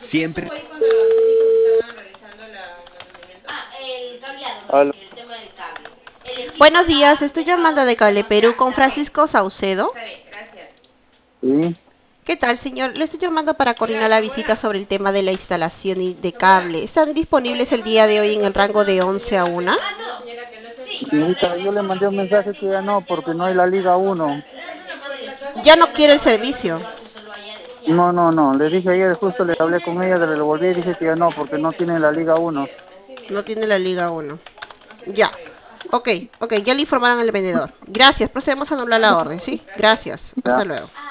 Siempre. Aló. Buenos días, estoy llamando de Cable Perú con Francisco Saucedo. Sí, ¿Qué tal, señor? Le estoy llamando para coordinar la visita sobre el tema de la instalación de cable. ¿Están disponibles el día de hoy en el rango de 11 a 1? señorita, yo le mandé un mensaje que ya no, porque no hay la Liga uno. Ya no quiere el servicio. No, no, no, le dije ayer, justo le hablé con ella, le volví y dije que ya no, porque no tiene la Liga uno. No tiene la Liga 1. Ya. Ok, ok, ya le informaron al vendedor. Gracias, procedemos a anular la orden, ¿sí? Gracias. Ya. Hasta luego.